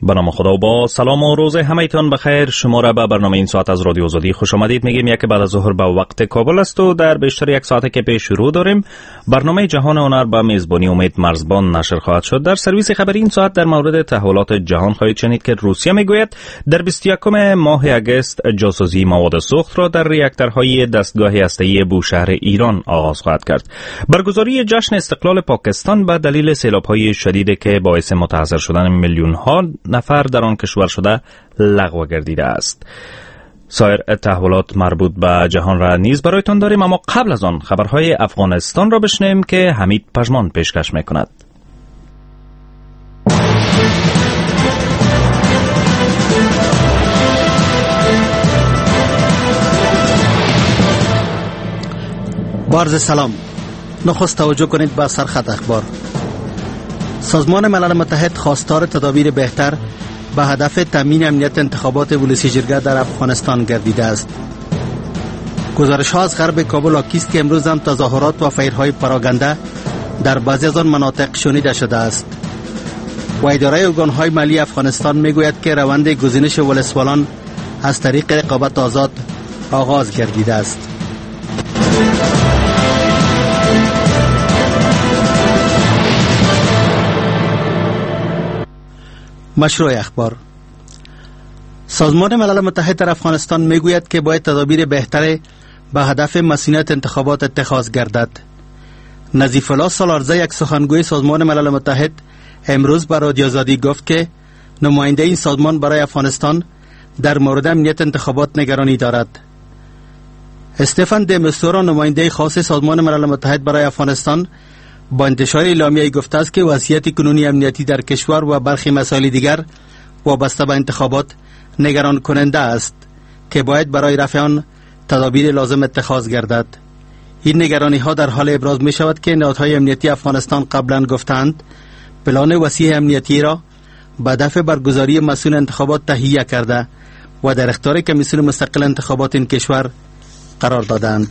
به نام خدا و با سلام و روز همه‌تان بخیر. شما را به برنامه این ساعت از رادیو آزادی خوش آمدید میگیم. یک بعد از ظهر به وقت کابل است و در بیشتر یک ساعت که پیش رو داریم برنامه جهان هنر به میزبانی امید مرزبان نشر خواهد شد. در سرویس خبری این ساعت در مورد تحولات جهان خواهید شنید که روسیه میگوید در 21 ماه اگست جاسوسی مواد سوخت را در ریاکتورهای دستگاه هسته‌ای بوشهر ایران آغاز خواهد کرد. برگزاری جشن استقلال پاکستان به دلیل سیلاب‌های شدیدی که باعث متاثر شدن میلیون‌ها نفر در آن کشور شده لغو گردیده است. سایر تحولات مربوط به جهان را نیز برایتان داریم، اما قبل از آن خبرهای افغانستان را بشنویم که حمید پژمان پیشکش میکند. عرض سلام. نخست توجه کنید به سرخط اخبار. سازمان ملل متحد خواستار تدابیر بهتر به هدف تامین امنیت انتخابات ولسی جرگه در افغانستان گردیده است. گزارش ها از غرب کابل حاکی است که امروز هم تظاهرات و فیرهای پراگنده در بعضی از آن مناطق شنیده شده است. و اداره ارگان‌های مالی افغانستان میگوید که روند گزینش ولسوالان از طریق رقابت آزاد آغاز گردیده است. مشروع اخبار. سازمان ملل متحد در افغانستان میگوید که باید تدابیر بهتری به هدف مسئولیت انتخابات اتخاذ گردد. نظیف الله سالارزه، یک سخنگوی سازمان ملل متحد، امروز به رادیو آزادی گفت که نماینده این سازمان برای افغانستان در مورد امنیت انتخابات نگرانی دارد. استفان د مستورا، نماینده خاص سازمان ملل متحد برای افغانستان، با انتشار اعلامیه‌ای گفته است که وضعیت کنونی امنیتی در کشور و برخی مسائل دیگر وابسته به انتخابات نگران کننده است که باید برای رفع آن تدابیر لازم اتخاذ گردد. این نگرانی ها در حال ابراز می شود که نهادهای امنیتی افغانستان قبلا گفتند پلان وسیع امنیتی را به دفع برگزاری مسئول انتخابات تهیه کرده و در اختیار کمیسیون مستقل انتخابات این کشور قرار دادند.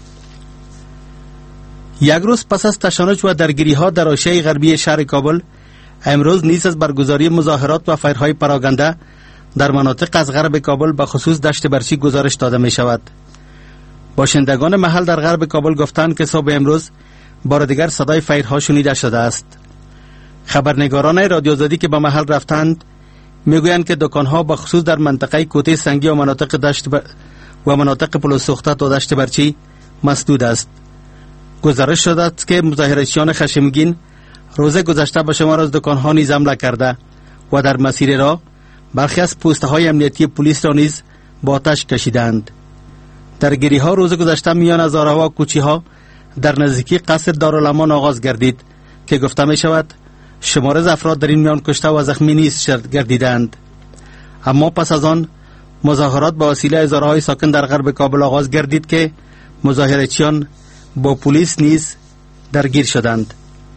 یک روز پس از تشنج و درگیری ها در حاشیه غربی شهر کابل، امروز نیز از برگزاری مظاهرات و فیرهای پراگنده در مناطق از غرب کابل به خصوص دشت برچی گزارش داده می شود. باشندگان محل در غرب کابل گفتند که صبح امروز بار دیگر صدای فیرها شنیده شده است. خبرنگاران رادیو آزادی که به محل رفتند میگویند که دکانها به خصوص در منطقه کوته سنگی و مناطق پل سوخته تا دشت برچی مسدود است. گزارش شده است که مظاهراتچیان خشمگین روز گذشته به شمار از دکانها نیز حمله کرده و در مسیر راه برخی از پوسته‌های امنیتی پلیس را نیز با آتش کشیدند. درگیری‌ها روز گذشته میان هزارها و کوچی‌ها در نزدیکی قصر دارالامان آغاز گردید که گفته می شود شمار از افراد در این میان کشته و زخمی نیز گردیدند. اما پس از آن مظاهرات با وسیله هزارهای ساکن در غرب کابل آغاز گردید که مظاهراتچیان با پلیس نیز درگیر شدند.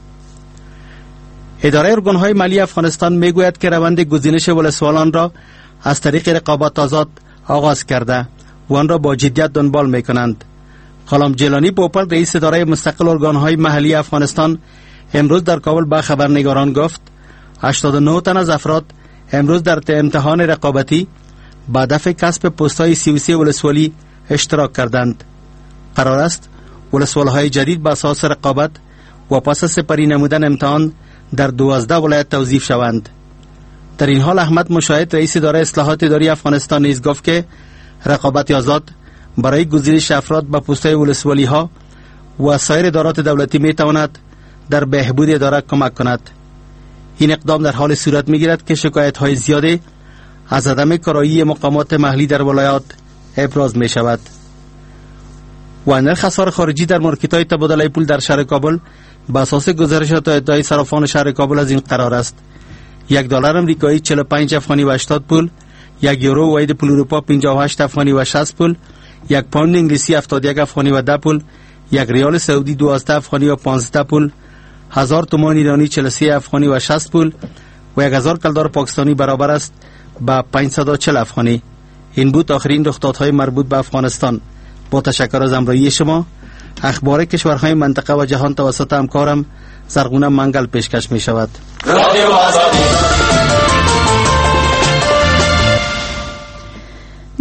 اداره ارگان‌های مالی افغانستان میگوید که روند گزینش ولسوالان را از طریق رقابت آزاد آغاز کرده و آن را با جدیت دنبال میکنند. غلام جیلانی پوپل، رئیس اداره مستقل ارگان‌های محلی افغانستان، امروز در کابل به خبرنگاران گفت 89 تن از افراد امروز در امتحان رقابتی به هدف کسب پست‌های 33 ولسوالی اشتراک کردند. قرار است ولسوال‌های جدید به اساس رقابت و پس از سپری نمودن امتحان در 12 ولایت توظیف شوند. در این حال احمد مشاهد، رئیس اداره اصلاحات اداری افغانستان، نیز گفت که رقابت آزاد برای گزینش افراد به پست‌های ولسوالی‌ها و سایر ادارات دولتی می‌تواند در بهبود اداره کمک کند. این اقدام در حال صورت می‌گیرد که شکایت‌های زیادی از عدم کارایی مقامات محلی در ولایات ابراز می‌شود. و نرخ اسعار خارجی در مارکت‌های تبادله پول در شهر کابل به اساس گزارشات اداره صرافان شهر کابل از این قرار است: $1 آمریکایی 45 افغانی و 80 پول، 1 یورو واحد پول اروپا 58 افغانی و 60 پول، 1 پوند انگلیسی 71 افغانی و 10 پول، 1 ریال سعودی 12 افغانی و 15 پول، 1000 تومان ایرانی 43 افغانی و 60 پول و 1000 کلدار پاکستانی برابر است با 540 افغانی. این بود آخرین رخدادهای مربوط به افغانستان. با تشکر از همراهی شما. اخبار کشورهای منطقه و جهان توسط همکارم زرغونه منگل پیشکش می شود. رادیو آزادی.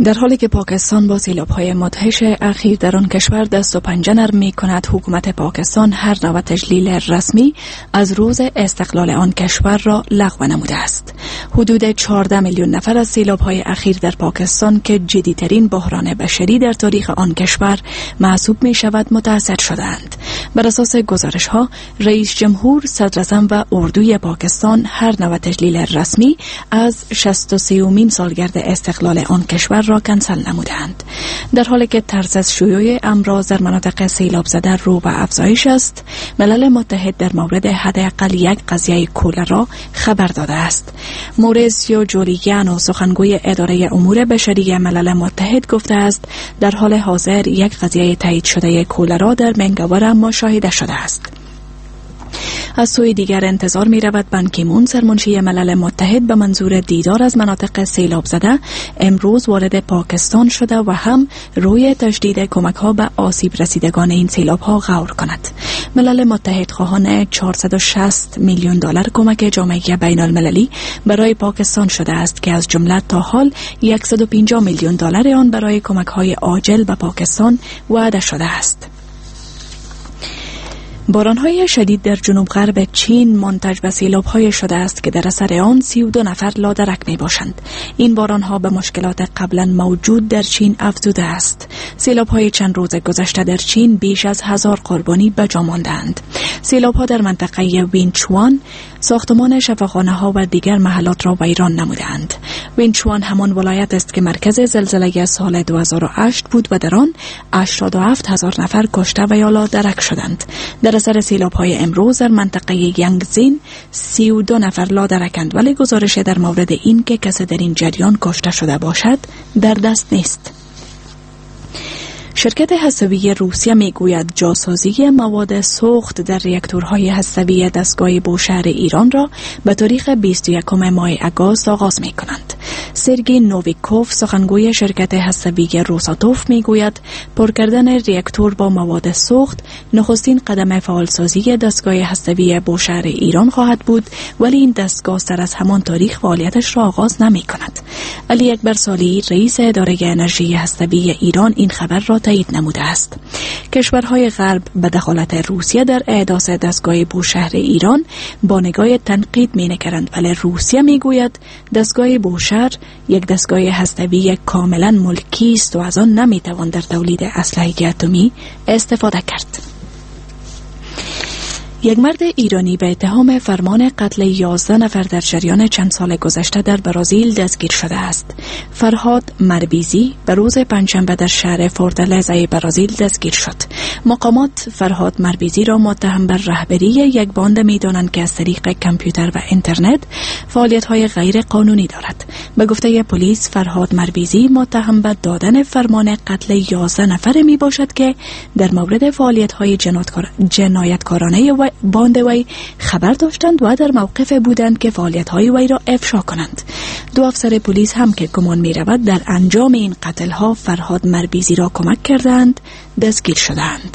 در حالی که پاکستان با سیلاب‌های مدهش اخیر در آن کشور دست و پنجه نرم می‌کند، حکومت پاکستان هر نوع تجلیل رسمی از روز استقلال آن کشور را لغو نموده است. حدود 14 میلیون نفر از سیلاب‌های اخیر در پاکستان که جدی‌ترین بحران بشری در تاریخ آن کشور محسوب می‌شود متأثر شدند. بر اساس گزارش‌ها، رئیس جمهور، صدراعظم و اردوی پاکستان هر نوع تجلیل رسمی از 63مین سالگرد استقلال آن کشور را کنسل نمودند. در حالی که طرز از شیوع امراض در مناطق سیلاب زده رو به افزایش است، ملل متحد در مورد حداقل یک قضیه کولرا خبر داده است. موریسیو جولیانو، سخنگوی اداره امور بشری ملل متحد، گفته است در حال حاضر یک قضیه تایید شده کولرا در منگاور مشاهده شده است. از سوی دیگر انتظار می رود بان کی مون، سرمنشی ملل متحد، به منظور دیدار از مناطق سیلاب زده امروز وارد پاکستان شده و هم روی تشدید کمک ها به آسیب رسیدگان این سیلاب ها غور کند. ملل متحد خواهان 460 میلیون دلار کمک جامعه بین المللی برای پاکستان شده است که از جمله تا حال 150 میلیون دلار آن برای کمک های عاجل به پاکستان وعده شده است. باران‌های شدید در جنوب غرب چین منتج به سیلاب‌های شده است که در اثر آن 32 نفر لاderک می‌باشند. این باران‌ها به مشکلات قبلا موجود در چین افزوده است. سیلاب‌های چند روز گذشته در چین بیش از 1000 قربانی به جا ماندند. سیلاب‌ها در منطقه وینچوان ساختمان شفاخانه‌ها و دیگر محلات را ویران نمودند. وینچوان همان ولایت است که مرکز زلزله سال 2008 بود و در آن 87,000 نفر کشته و یا لاderک شدند. در اثر سیلاب‌های امروز در منطقه یانگزین 32 نفر لاderکند، ولی گزارش در مورد این که کسی در این جریان کشته شده باشد در دست نیست. شرکت هسته‌ای روسیه میگوید جاسازی مواد سوخت در راکتورهای هسته‌ای دستگاه بوشهر ایران را به تاریخ 21 ماه آگوست آغاز می‌کنند. سرگئی نوویکوف، سخنگوی شرکت هسته‌ای روساتوف، میگوید پر کردن راکتور با مواد سوخت نخستین قدم فعالسازی دستگاه هسته‌ای بوشهر ایران خواهد بود، ولی این دستگاه سر از همان تاریخ فعالیتش را آغاز نمی‌کند. علی اکبر صالحی، رئیس اداره انرژی هسته‌ای ایران، این خبر را تایید نموده است. کشورهای غرب به دخالت روسیه در احداث دستگاه بوشهر ایران با نگاه تنقید می‌نگرند، ولی روسیه میگوید دستگاه بوشهر یک دستگاه هسته‌ای کاملا ملکی است و از آن نمیتوان در تولید اسلحه اتمی استفاده کرد. یک مرد ایرانی به اتهام فرمان قتل 11 نفر در جریان چند سال گذشته در برزیل دستگیر شده است. فرهاد مربیزی به روز پنجشنبه در شهر فورتالزا برزیل دستگیر شد. مقامات فرهاد مربیزی را متهم بر رهبری یک باند می‌دانند که از طریق کامپیوتر و اینترنت فعالیت‌های غیر قانونی دارد. به گفته پلیس، فرهاد مربیزی متهم به دادن فرمان قتل 11 نفر میباشد که در مورد فعالیت‌های جنایتکارانه و باند وی خبر داشتند و در موقف بودند که فعالیت‌های وی را افشا کنند. دو افسر پلیس هم که گمان می‌رود در انجام این قتل‌ها فرهاد مربیزی را کمک کردند دستگیر شدند.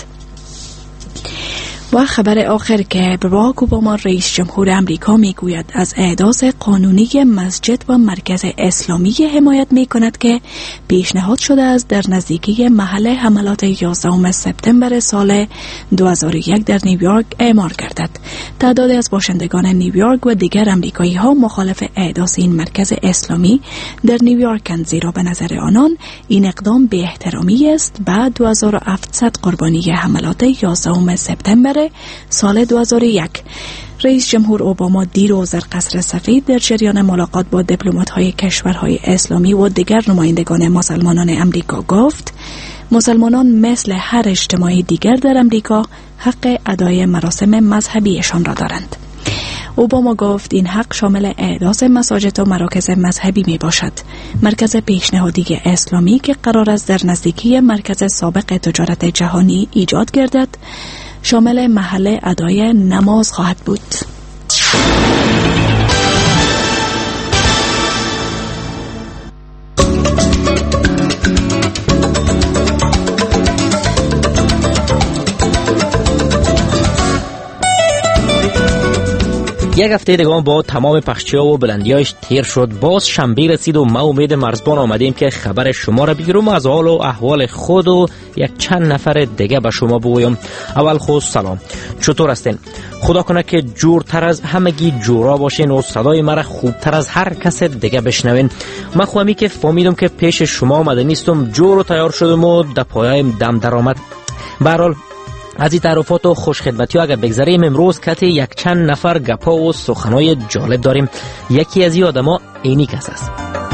و خبر آخر که باراک اوباما رئیس جمهور امریکا میگوید از احداث قانونی مسجد و مرکز اسلامی حمایت میکند که پیشنهاد شده است در نزدیکی محل حملات 11 سپتامبر سال 2001 در نیویورک اعمار گردد. تعدادی از باشندگان نیویورک و دیگر امریکایی ها مخالف احداث این مرکز اسلامی در نیویورکند، زیرا به نظر آنان این اقدام بی احترامی است بعد 2700 قربانی حملات 11 سپتامبر سال 2001. رئیس جمهور اوباما دیروز در قصر سفید در جریان ملاقات با دیپلمات‌های کشورهای اسلامی و دیگر نمایندگان مسلمانان امریکا گفت مسلمانان مثل هر اجتماعی دیگر در امریکا حق ادای مراسم مذهبیشان را دارند. اوباما گفت این حق شامل احداث مساجد و مراکز مذهبی می باشد. مرکز پیشنهادی اسلامی که قرار است در نزدیکی مرکز سابق تجارت جهانی ایجاد گردد شامل محل ادای نماز خواهد بود. یک هفته دیگه با تمام پخشی‌ها و بلندی‌هاش تیر شد. باز شنبه رسید و ما امید مرزبان آمدیم که خبر شما را بگیرم، از حال و احوال خود و یک چند نفر دیگه به شما بگویم. اول خود سلام، چطور هستین؟ خدا کنه که جورتر از همگی جورا باشین و صدای مرا خوبتر از هر کس دیگه بشنوین. من خواهمی که فهمیدم که پیش شما آمده نیستم، جور و تیار شدم و در پایه‌ام دم در آمد. به هر حال از این تعارفات و خوشخدمتی ها اگر بگذاریم، امروز کتی یک چند نفر گپا و سخنای جالب داریم. یکی از این آدم ها اینی کس است.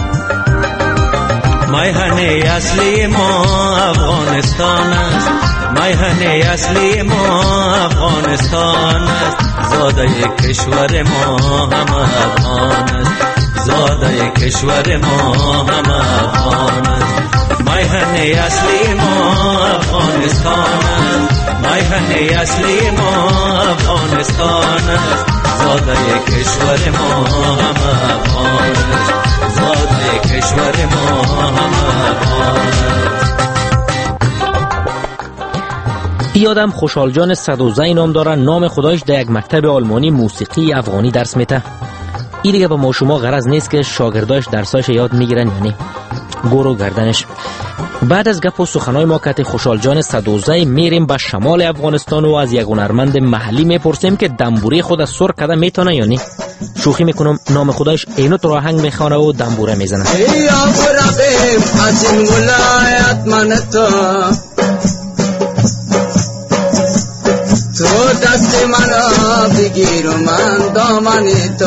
میهن اصلی ما افغانستان است، میهن اصلی ما افغانستان است، زاده کشور ما هم افغان است، زاده کشور ما هم افغان است. میهن اصلی ما افغانستان است، میهن اصلی ما افغانستان است، زاده کشور ما هم افغان است، زاده کشور ما هم افغان است. این آدم خوشحال جان صدوزی نام داره. نام خدایش در یک مکتب آلمانی موسیقی افغانی درس میده. این دیگه با ما شما غرض نیست که شاگرداش درسایش یاد میگیرن، یعنی گورو گردنش. بعد از گپ و سخنای ما کت خوشحال جان صدوزی میریم به شمال افغانستان و از یک هنرمند محلی میپرسیم که دنبوری خود از سر کده میتونه یا نه. شوخی میکنم، نام خودش اینو تو آهنگ میخوانه و دنبوره میزنه. تو دست منو بگیر و من دامن تو،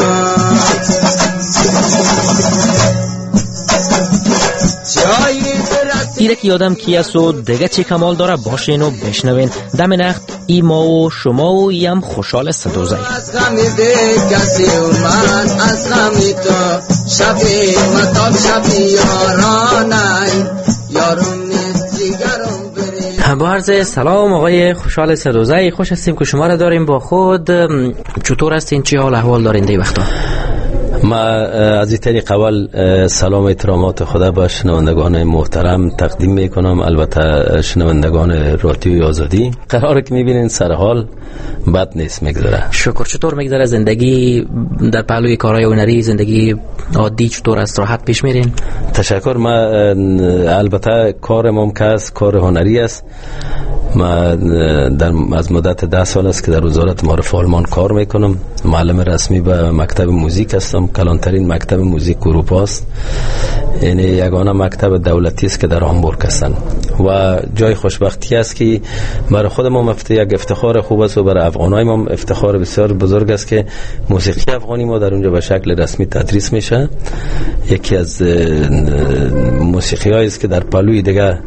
ایره که یادم کی است و دیگه چی کمال داره باشین و بشنوین. دم نخت ای ما و شما و ایم خوشحال صدوزی. از غمی به کسی و من از غمی تو، شبی مطاب شبی یارانای یارون نیست جیگرم بری. با عرض سلام آقای خوشحال صدوزی، خوش هستیم که شما را داریم با خود. چطور هستین؟ چی حال احوال دارین دی وقتا؟ ما از این طریق اول سلام و احترامات خدا به شنوندگان محترم تقدیم میکنم، البته شنوندگان رادیوی آزادی. قراره که میبینین سر حال بد نیست میگذره. شکر. چطور میگذره زندگی در پهلوی کارهای هنری؟ زندگی عادی چطور است؟ راحت پیش میرین؟ تشکر. ما البته کارم که است کار هنری است. ما از مدت 10 سال است که در وزارت معارف آلمان کار میکنم. معلم رسمی به مکتب موزیک هستم، کلانترین مکتب موزیک اروپا است. یعنی یگانه مکتب دولتی است که در هامبورگ هستن و جای خوشبختی است که برای خود ما یک افتخار خوب است و برای افغانای ما افتخار بسیار بزرگ است که موسیقی افغانی ما در اونجا به شکل رسمی تدریس میشه. یکی از موسیقیایی است که در پهلوی دیگه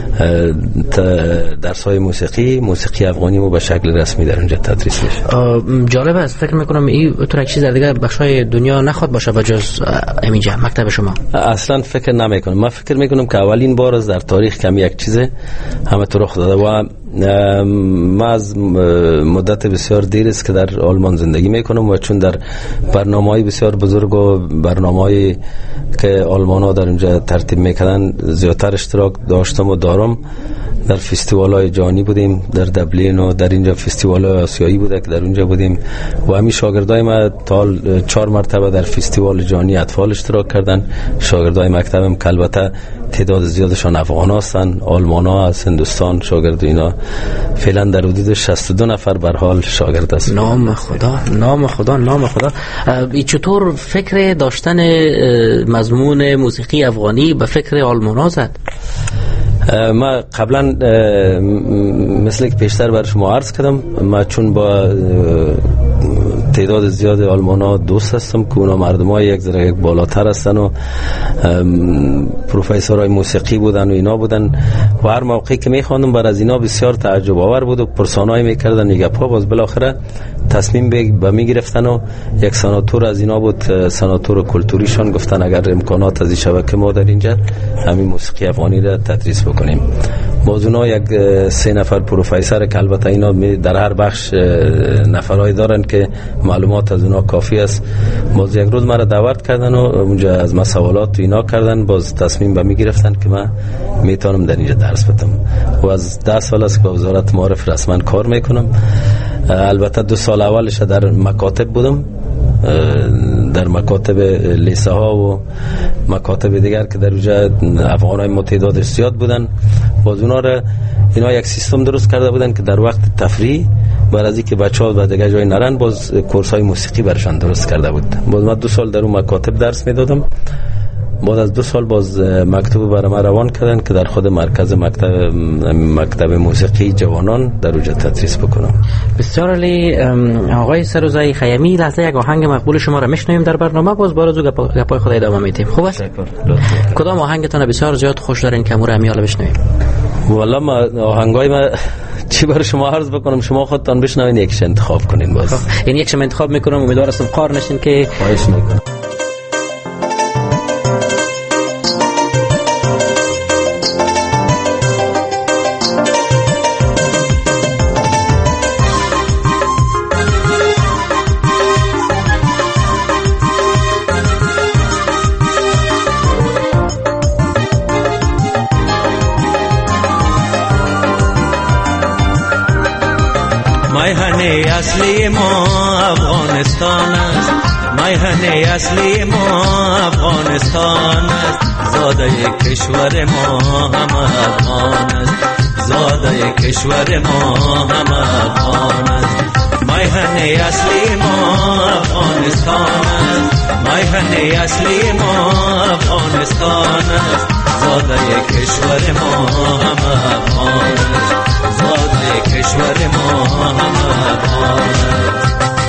درس‌های موسیقی افغانی ما به شکل رسمی در اونجا تدریس میشه. جالب است. فکر میکنم این تو یک چیز در دیگه بخشای دنیا نخواد باشه بجز همینجا مکتب شما. اصلا فکر نمیکنم. من فکر میکنم که اولین بار است در تاریخ کمی یک چیز همه تو رخ داده و ما از مدت بسیار دیر است که در آلمان زندگی میکنم و چون در برنامه‌های بسیار بزرگ و برنامه‌ای که آلمان‌ها در اونجا ترتیب میکنن زیادتر اشتراک داشتم و دارم. در فستیوال‌های جهانی بودیم، در دبلین و در اینجا فستیوال‌های آسیایی بوده که در اونجا بودیم و همین شاگردای ما تا 4 مرتبه در فستیوال جهانی اطفال اشتراک کردن. شاگردای مکتبم که البته تعداد زیادشان افغان هستند، آلمان ها از هندوستان شاگرد اینا فعلا در حدود 62 نفر به حال شاگرد است. نام خدا، نام خدا، نام خدا. چطور فکر داشتن مضمون موسیقی افغانی به فکر آلمان ها زد؟ ما قبلا مثل که پیشتر بر شما عرض کردم، ما چون با تعداد زیاد آلمانا دوست هستم که اونا مردم های یک ذره بالاتر هستن و پروفیسورای موسیقی بودن و اینا بودن و هر موقعی که میخواندم بر از اینا بسیار تعجب آور بود و پرسانایی میکردن یک پا باز بالاخره تصمیم به میگرفتن و یک سناتور از اینا بود، سناتور کلتوریشان، گفتن اگر امکانات از این شبکه ما در اینجا همین موسیقی افغانی را تدریس بکنیم. باز اونا یک 3 نفر پروفیسور که البته اینا در هر بخش نفرای دارن که معلومات از اونا کافی است، باز یک روز مرا دعوت کردن و اونجا از مسئولات اینا کردن، باز تصمیم به میگرفتن که من میتونم در اینجا درس بدم و از 10 سال است که با وزارت معارف رسما کار میکنم. البته 2 سال اولش در مکاتب بودم در مکاتب لیسه ها و مکاتب دیگر که در اونجا افغان های متعداد زیاد بودن، باز اونا را اینا یک سیستم درست کرده بودن که در وقت تفریح بعد از اینکه بچه‌ها به دیگه جای نرن باز کورس های موسیقی برشان درست کرده بود. باز من 2 سال در اون مکاتب درس میدادم. بعد از 2 سال باز مکتب برای ما روان کردن که در خود مرکز مکتب موسیقی جوانان در اونجا تدریس بکنم. بسیار عالی. آقای سروزای خیمی، لحظه یک آهنگ مقبول شما را میشنویم در برنامه، باز بارزو گپای خود ادامه میدیم. خوب است؟ کدام آهنگتون بسیار زیاد خوش دارین که مورا امیال بشنویم؟ والا ما آهنگای ما چی برای شما عرض بکنم، شما خودتان بشنوین یکش انتخاب کنین. باز یعنی یکش انتخاب میکنم، امیدوار هستم قار نشین که خواهش میکنم. میهن اصلی ما افغانستان است، میهن اصلی ما افغانستان است، زاده کشور ما هم افغان است، زاده کشور ما هم افغان است. میهن اصلی ما افغانستان است، میهن اصلی ما افغانستان است، زاده کشور ما هم افغان است، زاده کشور ما هم افغان است.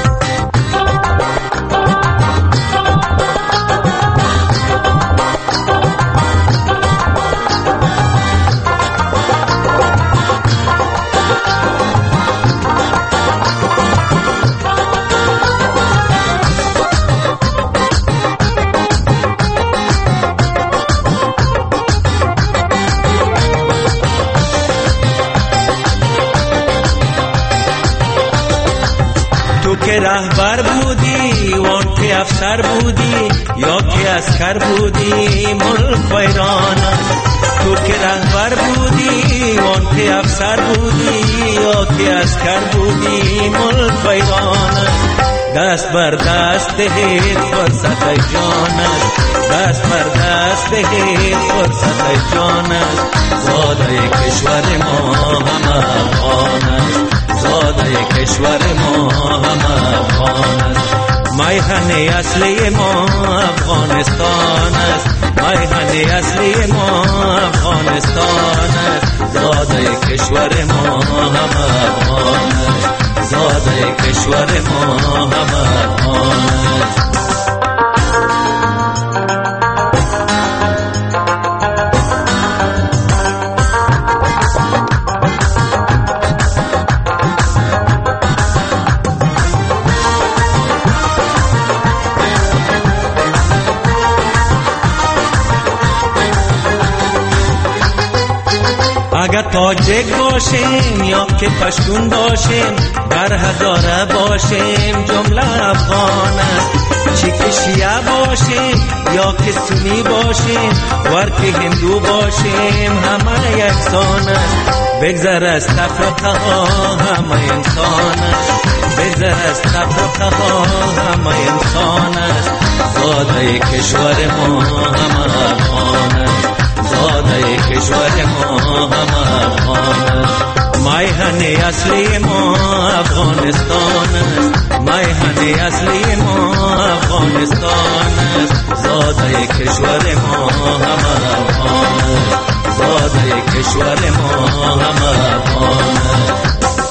که رهبر بودی وان که افسر بودی یا که عسکر بودی ملک ویران است. تو که رهبر بودی وان که افسر بودی یا که عسکر بودی ملک ویران است. دست بر دست دهید فرصت جان است، دست بر دست دهید فرصت جان است، زاده کشور ما هم افغان است، زاده کشور ما هم افغان است. میهن اصلی ما افغانستان است، میهن اصلی ما افغانستان است، زاده کشور ما هم افغان است، زاده کشور ما هم افغان است. اگر تاجک باشیم یا که پشتون باشیم، در هزاره باشیم جمله افغان است. چی که شیعه باشیم یا که سنی باشیم، ور که هندو باشیم همه یکسان است. بگذر از تفرقه ها همه انسان است، بگذر از تفرقه ها همه انسان است، زاده کشور ما همه افغان است، زاده کشور ما هم افغان است. میهن اصلی ما افغانستان است، میهن اصلی ما افغانستان است، زاده کشور ما هم افغان است، زاده کشور ما هم افغان است.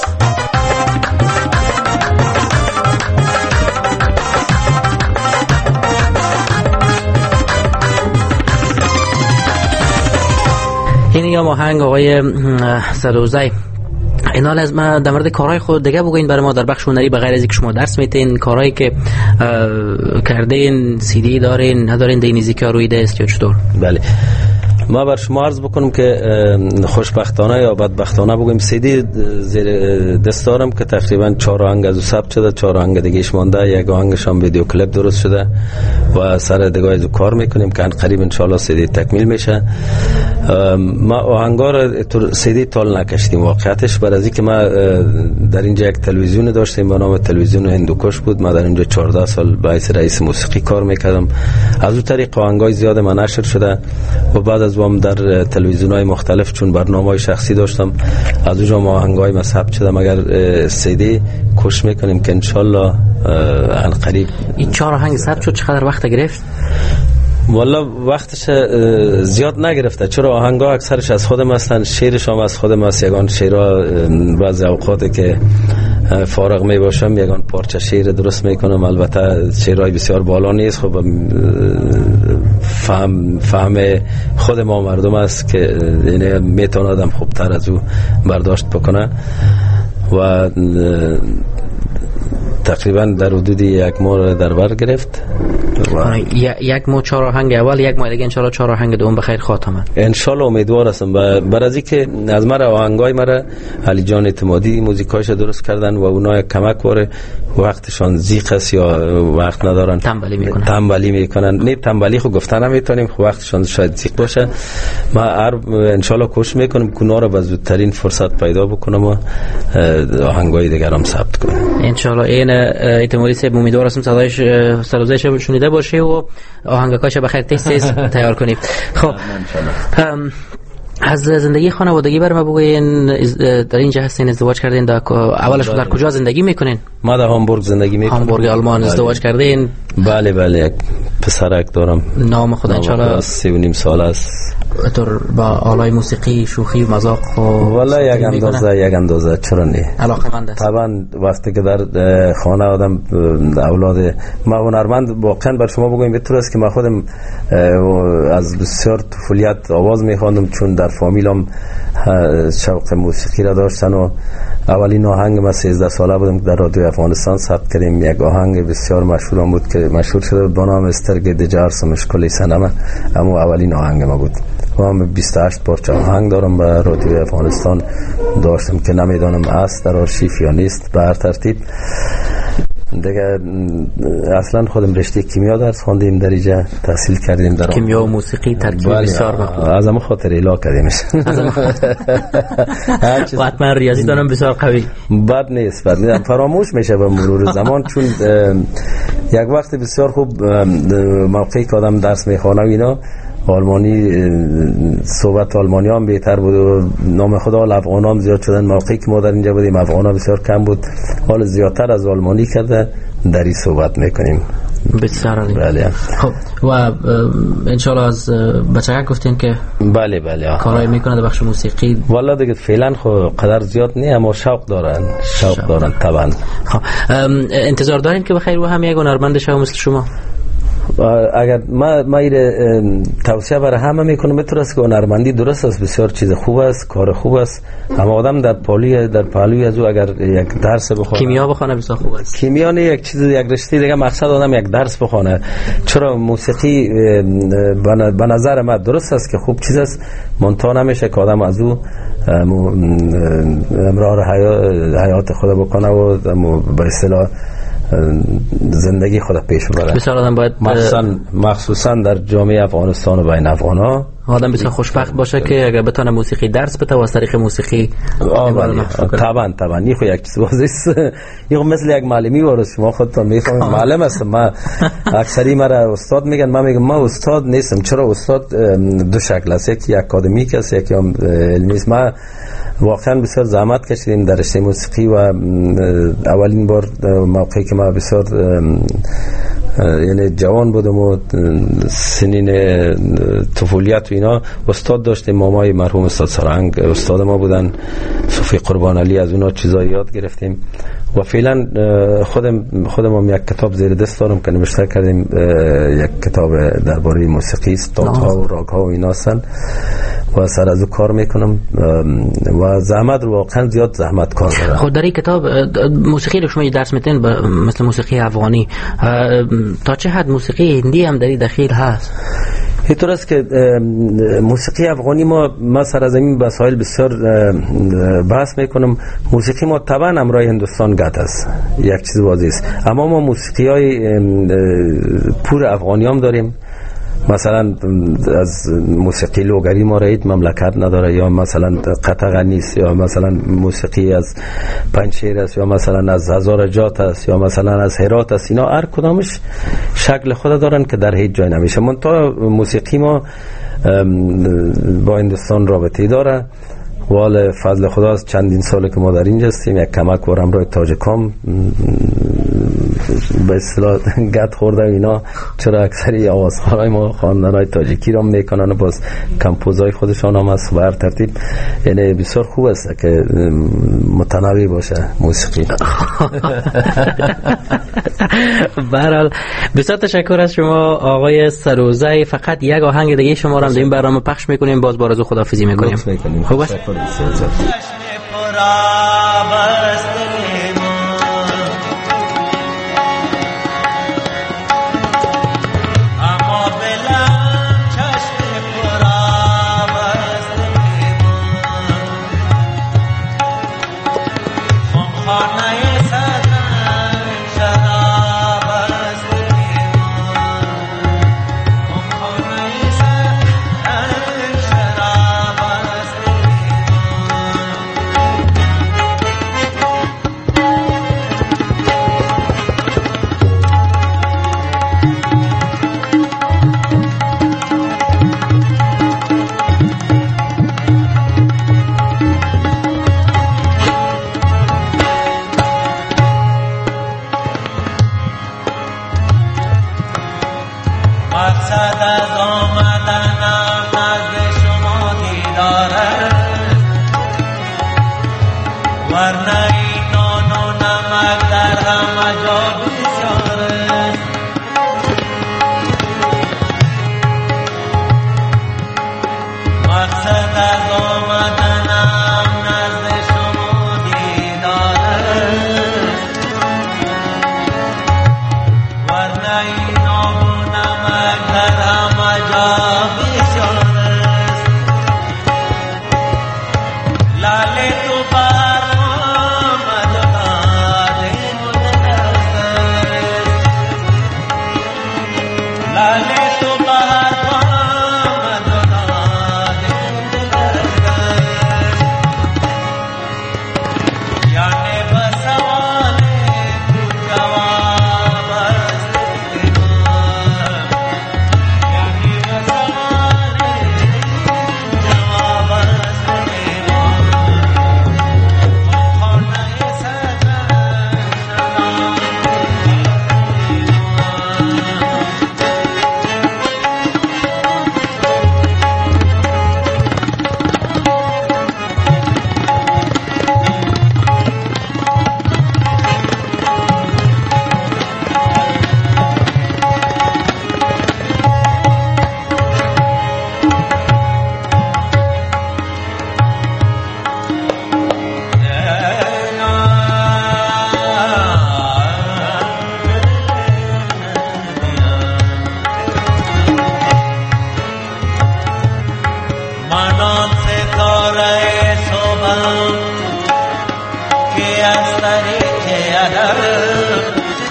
این یا آهنگ آقای سروزی. اینا از ما در مورد کارهای خود دیگه بگوین برای ما در بخش هنری، بغیر از اینکه شما درس میتین، کارهایی که کردین، سی دی دارین ندارین، دینیزی که روی دست یا چطور؟ بله، ما بر شما عرض بکنم که خوشبختانه یا بدبختانه بگویم CD زیر دست دارم که تقریبا 4 آهنگ از ثبت شده، 4 آهنگ دیگه‌اش مونده، یک آهنگش هم ویدیو کلیپ درست شده و سر دیگه از کار میکنیم که قریب ان شاء الله CD تکمیل میشه. ما آهنگا رو تو CD تال نکشتیم واقعیتش، برای اینکه ما در اینجا یک تلویزیون داشتیم به نام تلویزیون هندوکش بود. ما در اینجا 14 سال به حیث رئیس موسیقی کار میکردم. از اون طریق آهنگای زیاد ما نشر شده و بعد از وام در تلویزیون‌های مختلف چون برنامه‌های شخصی داشتم از اونجا ما آهنگای ما ثبت شده. مگر CD کوشش میکنیم که ان شاء الله ان قریب. این 4 آهنگ ثبت شد چقدر وقت گرفت؟ والا وقتش زیاد نگرفته، چرا آهنگا اکثرش از خودم هستن، شعرش هم از خودم است. یگان شعرها بعضی اوقاتی که فارغ می باشم یگان پارچه شعر درست میکنم. البته شعرهای بسیار بالا نیست، خب فهم خود ما مردم است که یعنی میتونه آدم خوبتر از او برداشت بکنه و تقریبا در حدود 1 ماه در بر گرفت. 1 ماه 4 آهنگ اول، 1 ماه دیگه ان شاء الله 4 آهنگ دوم بخیر خاتمه ان شاء الله. امیدوار هستم برای که از مرا آهنگای مرا علی جان اعتمادی موزیکایش درست کردن و اونها کمک واره وقتشان زیق است یا وقت ندارن تنبلی میکنن. نه تنبلی خو گفتن نمیتونیم، وقتشان شاید زیق باشه. ما ان شاء الله کوشش میکنیم که اونا رو به زودترین فرصت پیدا بکنم و آهنگای دیگر هم ثبت کنم ان شاء الله. این اعتمادی صاحب امیدوار هستم صدایش سرازایش شنیده باشه و آهنگاکاش بخیر تیز تیار کنیم. خب از زندگی خانوادگی برام بگوین، در اینجا هستین، ازدواج کردین، اولش در کجا زندگی میکنین؟ ما در هامبورگ زندگی میکنم. هامبورگ آلمان. ازدواج کردین؟ بله یک پسرک دارم. نام خدا ان شاء الله 3.5 سال است. تو با آلای موسیقی شوخی و مذاق والا یک اندازه چرا نه علاقه‌مند است. طبعا وقتی که در خانه آدم اولاد ما هنرمند واقعا بر شما بگویم بهتر است که ما خودم از بسیار طفولیت آواز میخواندم چون در فامیلم شوق موسیقی را داشتن و اولین آهنگ ما 13 ساله بودم که در رادیو افغانستان ثبت کردیم. یک آهنگ بسیار مشهور بود که مشهور شده با نام استرگ دجارس مشکلی سنما، اما اولین آهنگ ما بود. من 28 پارچه آهنگ دارم به رادیو افغانستان داشتم که نمیدانم است در آرشیف یا نیست. به هر ترتیب دیگه اصلا خودم رشته کیمیا درس خواندیم، در اینجا تحصیل کردیم در کیمیا و موسیقی ترکیب بسیار از همه خاطر الا کردیمش. حتما ریاضی دارم بسیار قوی. بد نیست فراموش میشه به مرور زمان چون یک وقت بسیار خوب موقعی که آدم درس میخوانه و اینا آلمانی صحبت آلمانی هم بهتر بود و نام خدا افغان هم زیاد شدن. موقعی که ما در اینجا بودیم افغان ها بسیار کم بود، حال زیادتر از آلمانی کرده دری صحبت میکنیم. بسیار عالی. بله. خب و انشالله از بچه‌ها گفتین که بله کارایی میکنه در بخش موسیقی؟ والا دیگه فعلا خب قدر زیاد نه اما شوق دارن طبعا. خب انتظار دارین که بخیر و هم یک هنرمند شه مثل شما؟ اگر ما ایره توصیه برای همه میکنم بهتر است که هنرمندی درست است، بسیار چیز خوب است، کار خوب است، اما آدم در پهلوی از او اگر یک درس بخونه، کیمیا بخونه بسیار خوب است. کیمیا نه یک چیز یک رشته دیگه، مقصد آدم یک درس بخونه. چرا موسیقی به نظر من درست است که خوب چیز است، منتها نمیشه که آدم از او امرار حیات خود بکنه و به اصطلاح زندگی خود پیش ببره. بسیار آدم باید مخصوصا در جامعه افغانستان و بین افغان‌ها آدم بسیار خوشبخت باشه که اگر بتونه موسیقی درس بده و از طریق موسیقی طبعا این خو یک چیز است. این مثل یک معلمی وارد شما خودتون میفهمید. معلم هستم من، اکثری مرا استاد میگن، من میگم من استاد نیستم. چرا استاد دو شکل است، یکی اکادمیک است یکی هم علمی است. من واقعا بسیار زحمت کشیدیم در رشته موسیقی و اولین بار موقعی که ما بسیار یعنی جوان بودم و سنین طفولیت و اینا استاد داشتیم. مامای مرحوم استاد سرهنگ استاد ما بودن، صوفی قربان علی، از اونا چیزایی یاد گرفتیم و فعلا خودم هم یک کتاب زیر دست دارم که نوشته کردیم، یک کتاب درباره موسیقی است، دادها و راگ ها و اینا هستن و سر از او کار میکنم و زحمت رو واقعا زیاد زحمت کار دارم. خود در این کتاب موسیقی رو شما درس میتین مثل موسیقی افغانی، تا چه حد موسیقی هندی هم در این دخیل هست؟ اینطور است که موسیقی افغانی ما سر از این مسائل بسیار بحث میکنم. موسیقی ما طبعا همراه هندوستان گت است، یک چیز واضح است، اما ما موسیقی های پور افغانی هم داریم. مثلا از موسیقی لوگری ما رایت مملکت نداره، یا مثلا قطع نیست، یا مثلا موسیقی از پنجشیر است، یا مثلا از هزارجات است، یا مثلا از هرات است. اینا هر کدامش شکل خود دارن که در هیچ جای نمیشه. من تا موسیقی ما با هندوستان رابطه داره. وال فضل خدا از چندین ساله که ما در اینجا هستیم، یک کمک ورم روی تاجکام به اصطلاح گت خورده اینا، چرا اکثری آوازخوانای ما خواندنای تاجیکی را میکنن و باز کمپوزای خودشان هم از بر ترتیب. یعنی بسیار خوب است که متنوع باشه موسیقی. برحال بسیار تشکر از شما آقای سروزه. فقط یک آهنگ دیگه شما را در این برنامه پخش میکنیم، باز با رضا خداحافظی میکنیم. خوب است.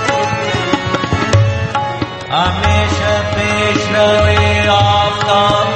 همیشه پیش روی آفتاب